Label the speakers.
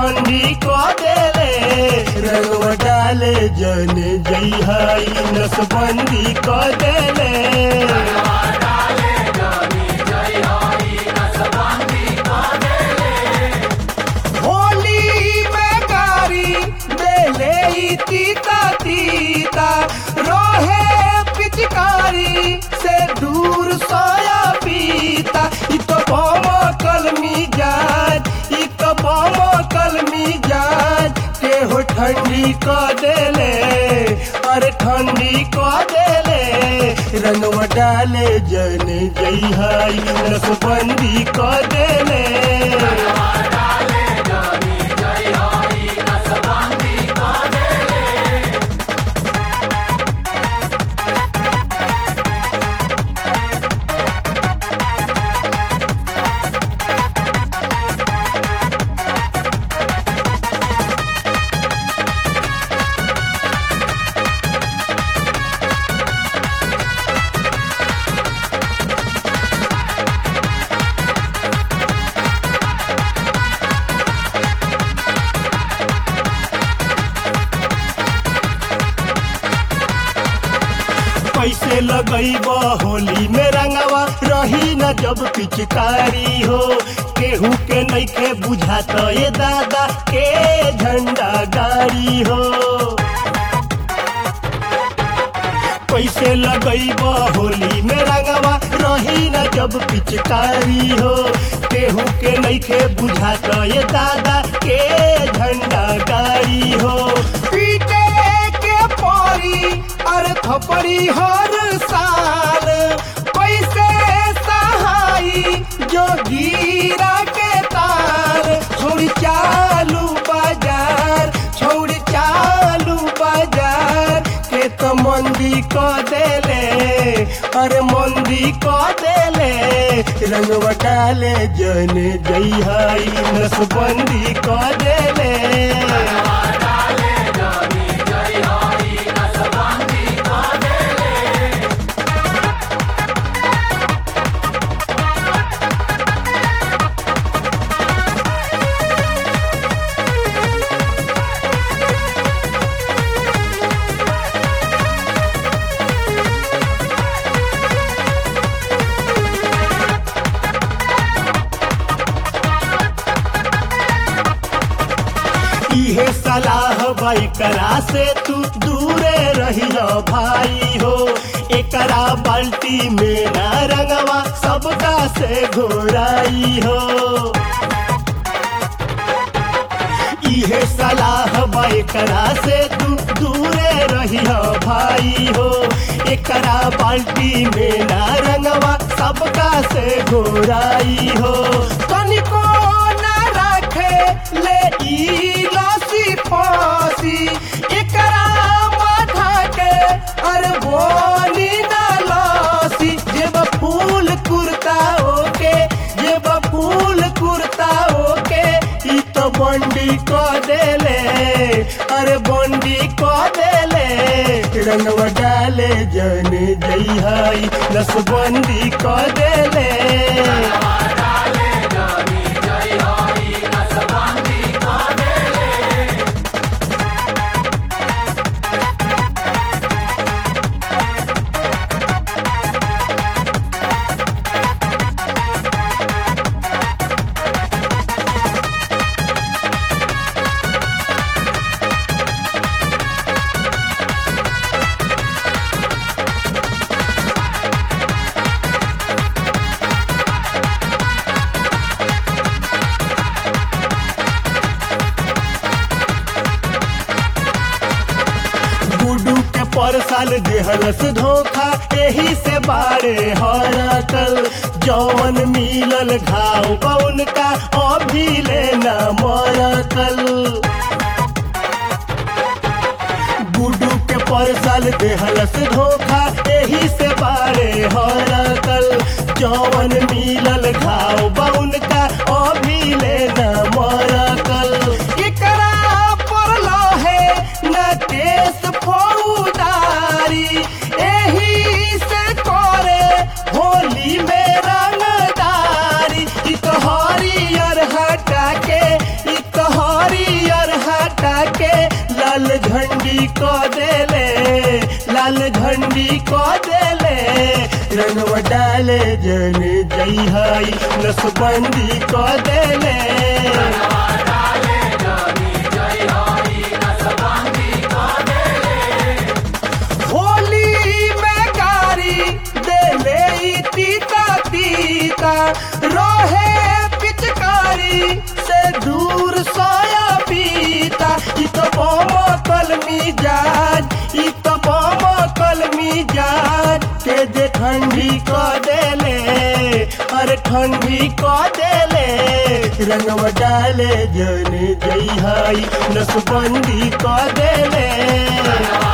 Speaker 1: ठंडी को देले रंगवा डाले जन जई हाई नसबंदी को देले होली में गारी देले तीता तीता रोहे पिचकारी से दूर सोया पीता इतो बम कलमी जान इतो बम कलमी जान के हो ठंडी को देले अरे ठंडी को देले रंगवा डाले जन जई हाई नसबंदी को देले कैसे लगैब होली में रंगवा रही न जब पिचकारी हो केहू के नइखे बुझात ये दादा के झंडा गाड़ी हो कैसे लगैब होली में रंगवा रही न जब पिचकारी हो केहू के नइखे बुझात ये दादा के झंडा गाड़ी हो पीटे के परी अरे थपड़ी हर साल पैसे सहाई जो गिरा के तार छोड़ चालू बाजार छोड़ चालू बाजार के तो मंदी को देले अरे मंदी को देले रंगवा डाले जन जई हाई नसबंदी को देले इहे सलाह भाई करा से तू दूरे रहियो भाई हो एकरा बाल्टी में ना रंगवा सबका से घोराई हो इहे सलाह भाई करा से तू दूरे रहियो भाई हो एकरा बाल्टी में ना रंगवा सबका से घोराई हो तनिको ना रखे ले ई फांसी एकरा माथा के अरे बोली ना लासी जेब फूल कुर्ता ओके जेब फूल कुर्ता ओके ई तो बंडी को देले अरे बंडी को देले रंगवा डाले जन जई हाई नसबंदी को देले पर साल देहलस धोखा यही से बारे हरकल जौन मिलल घाव कौन का अभी लेना मरकल गुड्डू के पर साल देहलस धोखा यही से बारे हरकल जौन मिलल घाव कौन का अभी लेना मरकल एकरा परलो है न केस फौदारी एही से करे होली में रंगदारी इत हरियर हटा के इत हरियर लाल झंडी को देले, लाल झंडी को देले, रंगवा डाले जन जई हई नसबंदी को देले। होली में गारी देले तीता तीता, रोहे पिचकारी से दूर सोया पीता। इत बोमो कलमी जाज, इत बोमो कलमी जाज, के जे ठंडी को देले, अरे ठंडी को देले, रंगवा डाले जन जई हई नसबंदी को देले।